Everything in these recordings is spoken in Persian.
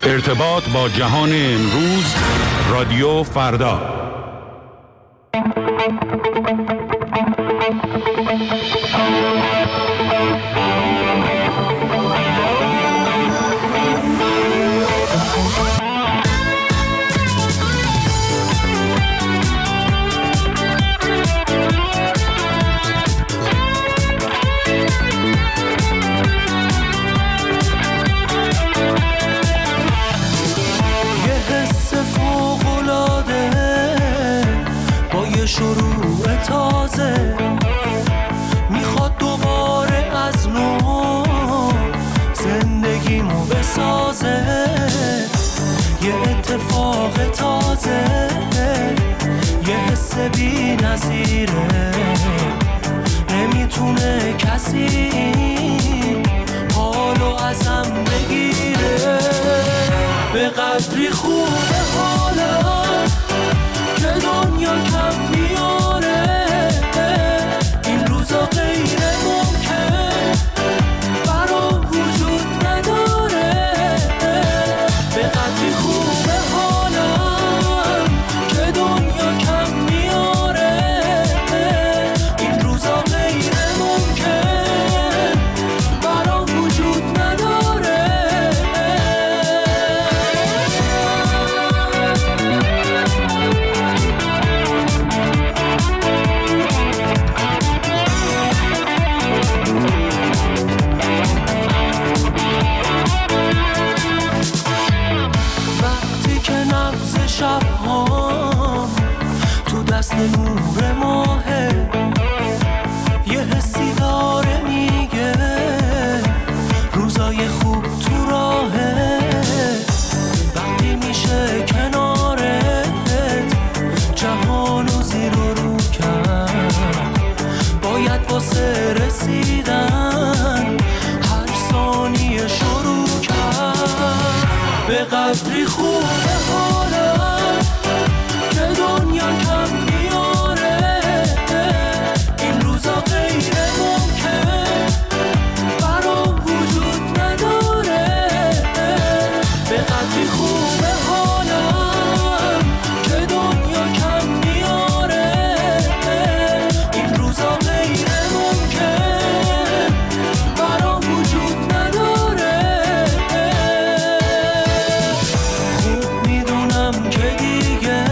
ارتباط با جهان امروز، رادیو فردا. شروع تازه میخواد دوباره از نو زندگیمو بسازه، یه اتفاق تازه، یه حس بی نظیره، نمیتونه کسی حالو ازم بگیره. به قدری خوبه حالم که دنیا کم میاره، این روزا غیر ممکن برام وجود نداره. به قدری خوبه حالم که دنیا کم میاره، این روزا غیر ممکن برام وجود نداره. شب‌هام تو دست نور ماهه، یه حسی داره میگه روزای خوب تو راهه. وقتی میشه کنارت جهانو زیر و رو کرد، باید واسه رسیدن هر ثانیه شروع کرد. به قدری خوبه حالم که دنیا کم میاره، این روزا غیر ممکن برام وجود نداره. به قدری خوبه حالم که دنیا کم میاره، این روزا غیر ممکن برام وجود نداره. خوب میدونم که دیگه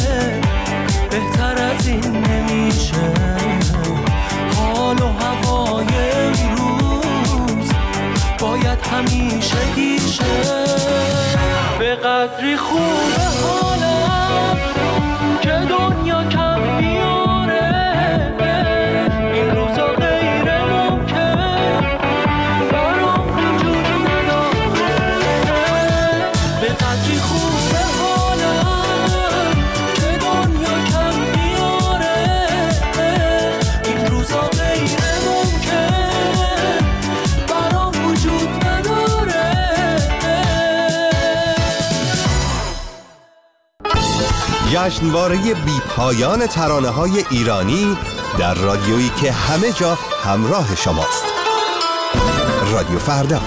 بهتر از این نمیشه، حال و هوای امروز باید همیشه گیشه. به قدری خوبه حالم که دنیا کم میاره، این روزا غیر ممکن برام وجود نداره. به قدری خوبه حالم که دنیا کم میاره، این روزا غیر ممکن برام وجود نداره. جشنواره بی پایان ترانه‌های ایرانی در رادیویی که همه جا همراه شماست. رادیو فردا.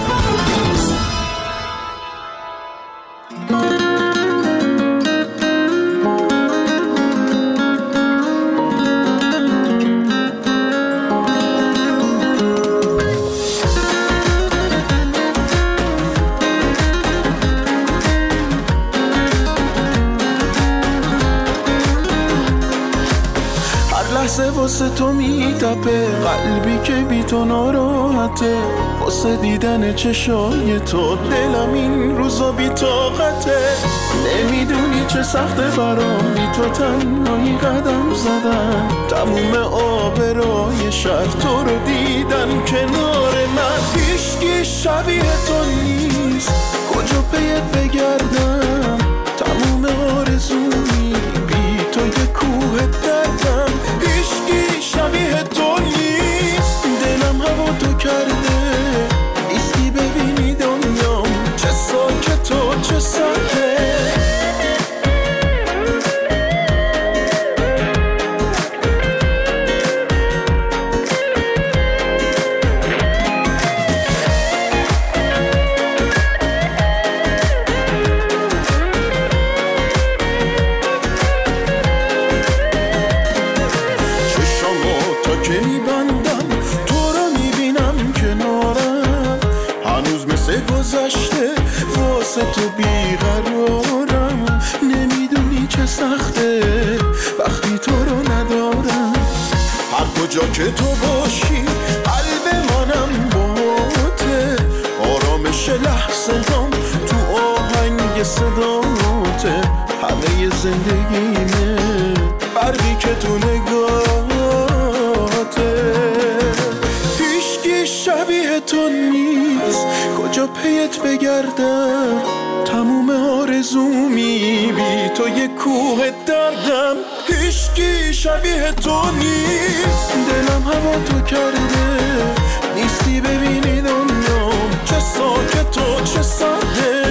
واسه تو میتپه، قلبی که بی تو ناراحته، واسه دیدن چشای تو دلم این روزا بی طاقته. نمیدونی چه سخته برام بی تو تنهایی قدم زدن، تموم آبرای شهر تو رو دیدن کنار من. هیچکی شبیه تو نیست، کجا پیت بگردم، تموم آرزومی بی تو یه کوه دردم. هیچکی شبیه تو نیست، دلم هوا تو کرده، نیستی ببینی دنیام چه ساکت و چه ساکت. گذشته واسه تو بیقرارم. نمیدونی چه سخته وقتی تو رو ندارم. هر کجا که تو باشی قلب منم باته. آرامش لحظه هم تو آهنگ صداته. همه زندگیمه برقی که تو نگاهته. هیچکی شبیه تو نیست کجا پیت بگردم. تموم آرزومی بی تو یه کوه دردم. هیچکی شبیه تو نیست. دلم هوا تو کرده نیستی ببینی دنیام چه ساکت و چه ساده.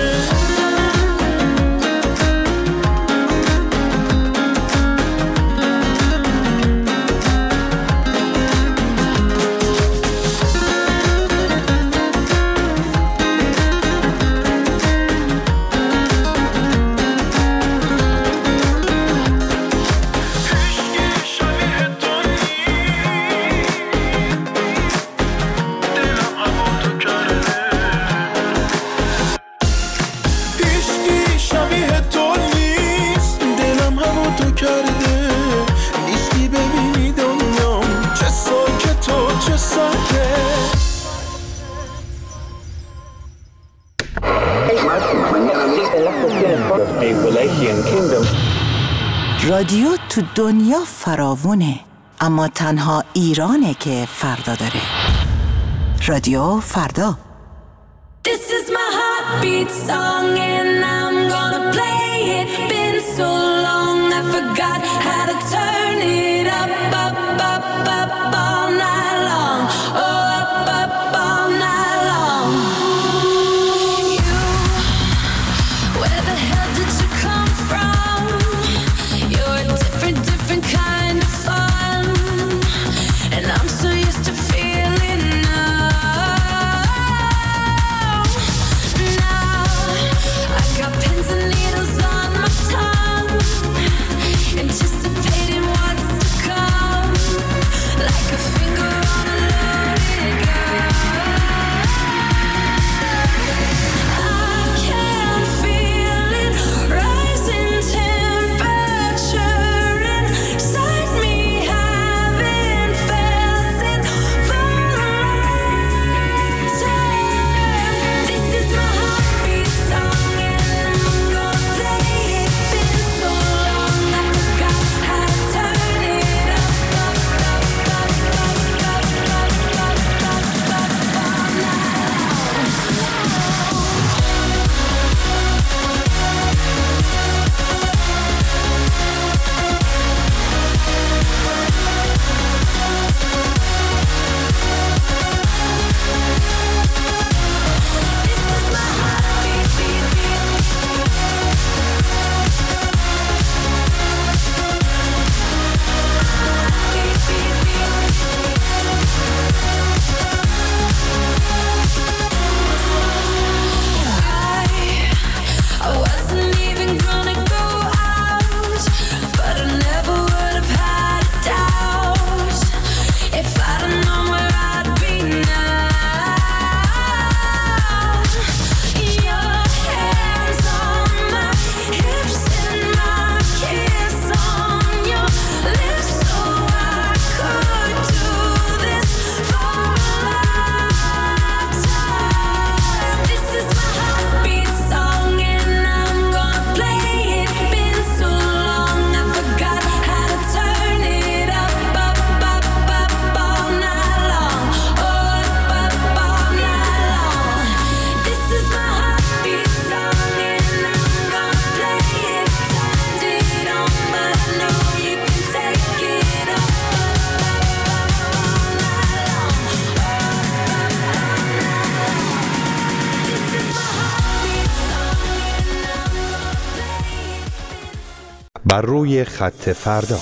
رادیو تو دنیا فراوونه، اما تنها ایرانه که فردا داره. رادیو فردا. This is my heartbeat song and I'm gonna play it. Been so long I forgot how to turn it up, up, up, up all night long. Oh, up, up all night long. You, where the hell did you come from? You're a different, different kind of fun. And I'm so used to feeling numb. Now I got pins and needles on my tongue, anticipating what's to come, like a finger on a loaded gun. I can feel it rising temperature inside me, haven't felt it for a long time. This is my heartbeat song and I'm gonna play it. Been so long I forgot how to turn it up, up, up, up, up, up, up, up, up, up all night long. This is my heartbeat, beat, beat. Beat, beat, beat. I wasn't even gonna go out, but I never would have had a doubt if I'd have known where I'd be now. Your hands on my hips and my kiss on your lips, so I could do this for a lifetime. This is my heartbeat song and I'm gonna play it. Been so long I forgot how to turn it up, up, up, up all night long. Oh, up, up all night long. This is my heartbeat song and I'm gonna play it. Turned it on, but I know you can take it up, up, up, up all night long. Oh, up, up all night long. This is my heartbeat song and I'm gonna play it. بر روی خط فردا.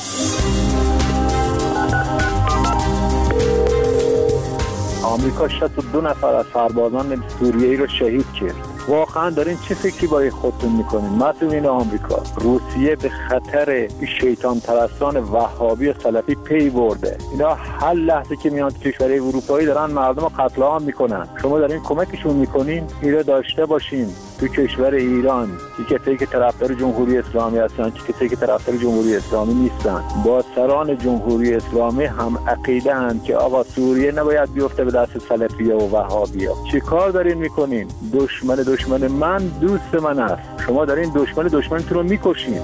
آمریکا 62 نفر از سربازان سوریه‌ای رو شهید کرد. واقعا دارین چه فکری برای خودتون میکنین؟ مسئولین آمریکا، روسیه به خطر شیطان پرستان وهابی و سلفی پی برده. اینا هر لحظه که میان تو کشورهای اروپایی دارن مردم رو قتل عام میکنن. شما دارین کمکشون میکنین. اینا داشته باشین تو کشور ایران که کسایی که طرفدار جمهوری اسلامی هستن، که کسایی که طرفدار جمهوری اسلامی نیستن، با سران جمهوری اسلامی هم عقیده اند که آقا سوریه نباید بیفته به دست سلفیه و وهابیا. چی کار دارین میکنین؟ دشمن من دوست من است. شما دارین دشمنتون رو میکشین.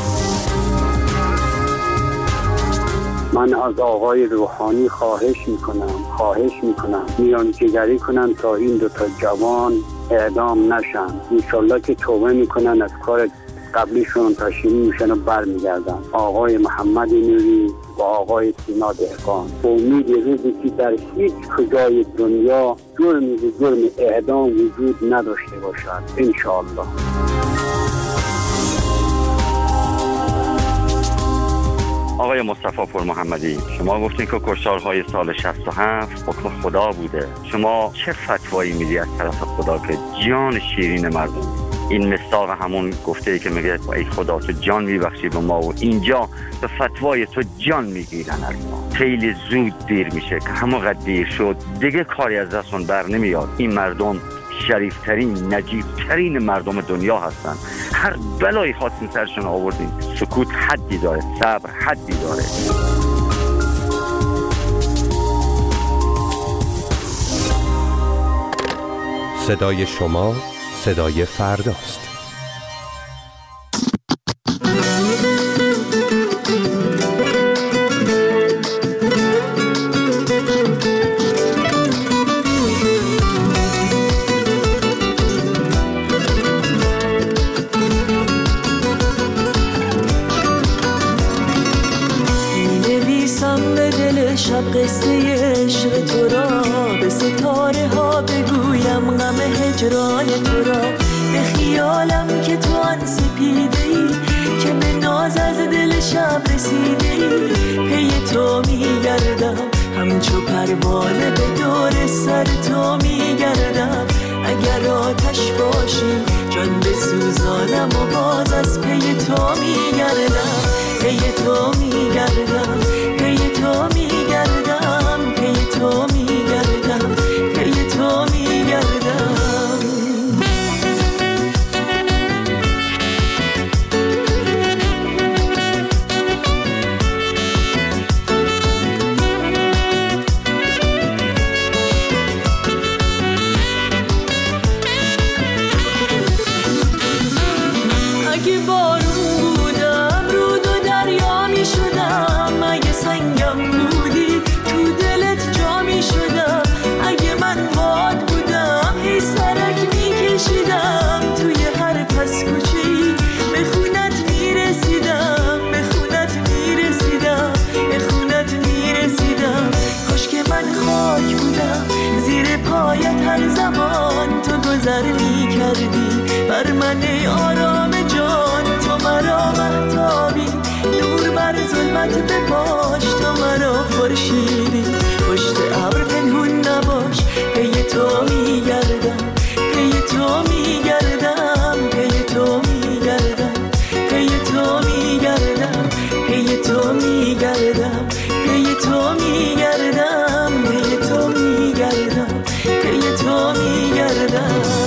من از آقای روحانی خواهش میکنم میانجیگری کنن تا این دوتا جوان اعدام نشن. انشالله که توبه میکنن از کار قبلیشون پشیمون میشن و برمیگردن. آقای محمد نوری و آقای سینا دهقان، امید روزی که در هیچ کجای دنیا جرم اعدام وجود نداشته باشد انشالله. آقای مصطفی پور محمدی، شما گفتین که کشتارهای سال 67 حکم خدا بوده. شما چه فتوایی میدی از طرف خدا که جان شیرین مردم؟ این مصداق همون گفته ای که میگه ای خدا تو جان میبخشی به ما، و اینجا به فتوای تو جان میگیرن از ما. خیلی زود دیر میشه که همونقدر دیر شد دیگه کاری از دستون بر نمیاد. این مردم شریفترین، نجیبترین مردم دنیا هستن. هر بلایی خواستین سرشون آوردین. سکوت حدی داره، صبر حدی داره. صدای شما صدای فرداست. شب قصه عشق تو را به ستاره ها بگویم، غم هجران تو را به خیالم که تو آن سپیده ای که به ناز از دل شب رسیده ای. پی تو میگردم همچو پروانه به دور سر تو میگردم. اگر آتش باشی جان بسوزانم و باز از پی تو میگردم. پی تو میگردم، پی تو میگردم، پی تو میگردم، پی تو میگردم. اگه بارون بودم رود و دریا می شدم، اگه سنگم بودی تو دلت جا می شدم. اگه من باد بودم هی سرک می کشیدم، توی هر پس کوچه‌ای به خونت می رسیدم، به خونت می رسیدم، به خونت می رسیدم. کاش که من خاک بودم زیر پایت هر زمان تو گذر می کردی بر من ای آرام جان. تو مرا مهتابی دور بر ظلمت بپاش، تو مرا خورشیدی پشت ابر پنهون نباش. پی تو میگردم، پی تو میگردم، پی تو میگردم، پی تو میگردم، پی تو میگردم، پی تو میگردم، پی تو میگردم، پی تو میگردم.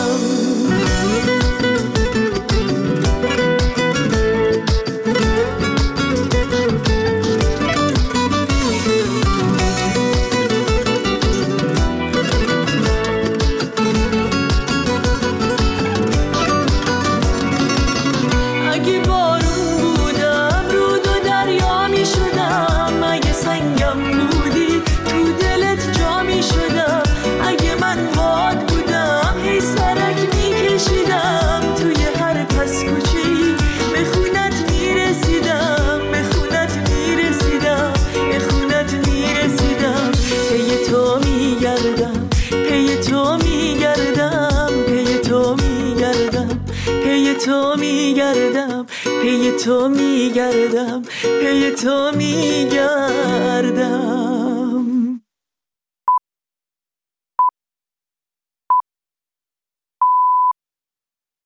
تو میگردم، پی تو میگردم، پی تو میگردم.